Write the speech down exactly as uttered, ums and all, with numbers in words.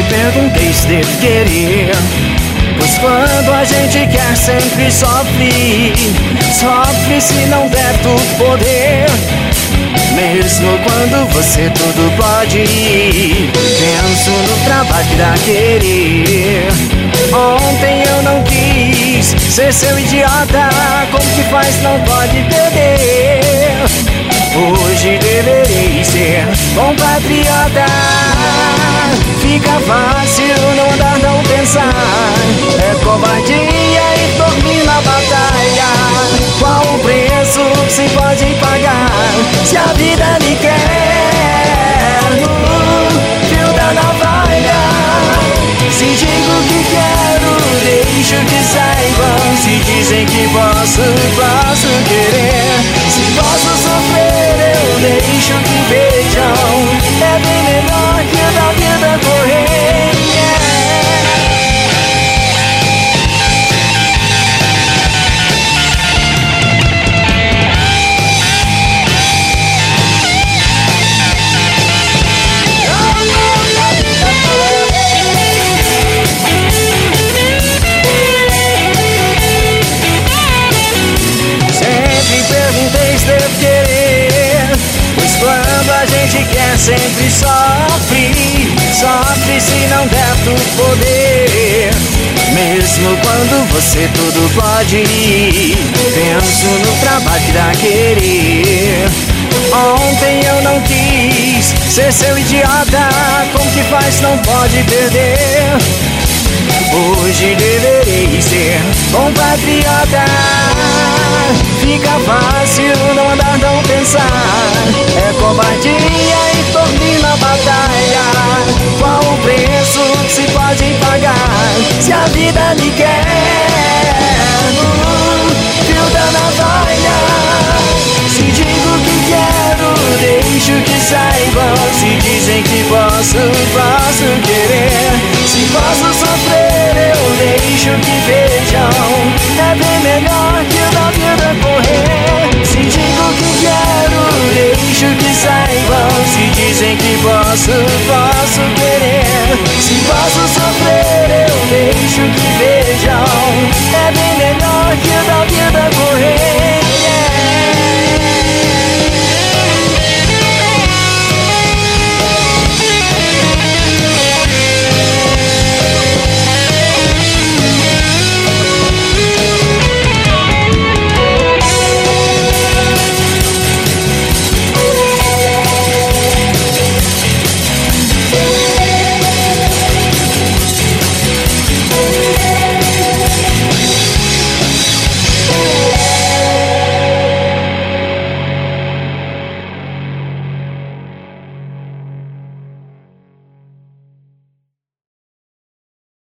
Sempre perguntei se devo querer, pois quando a gente quer sempre sofre. Sofre se não der tudo poder, mesmo quando você tudo pode. Penso no trabalho que dá querer. Ontem eu não quis ser seu idiota, como que faz não pode perder. Hoje deverei ser bom patriota. Fica fácil não andar, não pensar. É covardia e dormir na batalha. Qual o preço que se pode pagar se a vida lhe quer no fio da navalha? Se digo que quero, deixo que saibam. Se dizem que posso, posso querer. Se posso sofrer, eu deixo que vejam. É bem melhor que o da vida correr, yeah. A gente quer sempre sofre. Sofre se não der tudo poder, mesmo quando você tudo pode. Penso no trabalho que dá querer. Ontem eu não quis ser seu idiota, como que faz não pode perder. Hoje deverei ser bom patriota. Fica fácil não andar, não pensar. É covardia e dormir na batalha. Qual o preço que se pode pagar se a vida lhe quer no fio da navalha? Se digo que quero, deixo que saibam. Se dizem que posso,